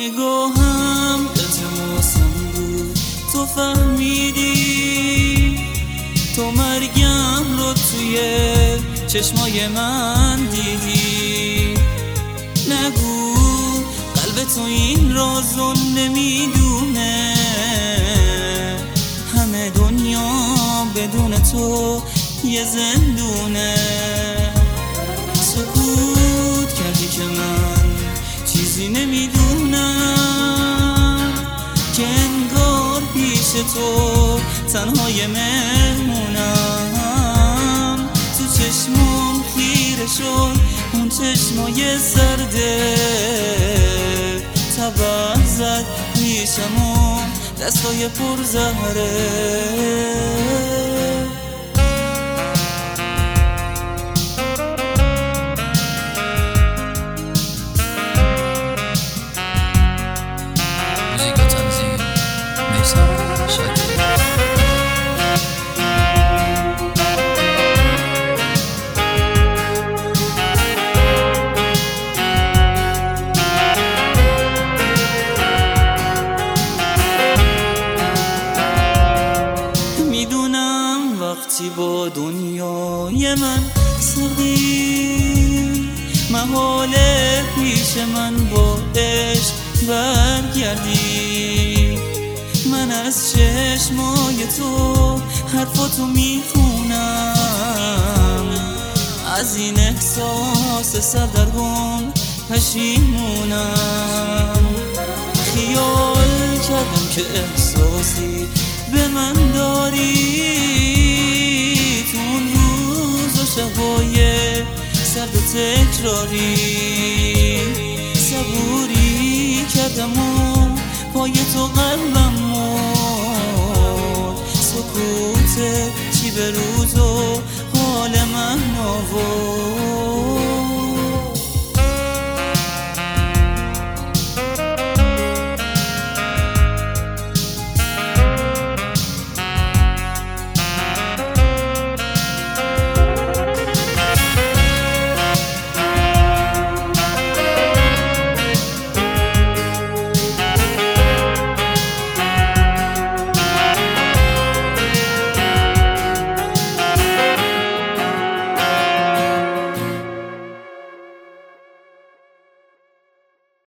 نگاهم التماسم بود، تو فهمیدی، تو مرگم رو توی چشمای من دیدی. نگو قلب تو این رازو نمیدونه، همه دنیا بدون تو یه زندونه. سکوت کردی که من چیزی نمیدونم، که انگار پیش تو تنهای مهمونم. تو چشمون خیره شد اون چشمای سرده، تبر زد ریشمون دستای پر زهره. وقتی با دنیای من سردی، محاله پیش من با عشق برگردی. من از چشمای تو حرفاتو میخونم، از این احساس سردرگم پشیمونم. خیال کردم که احساسی به من داری، تو اون روز و شبای سرد و تکراری. صبوری کردم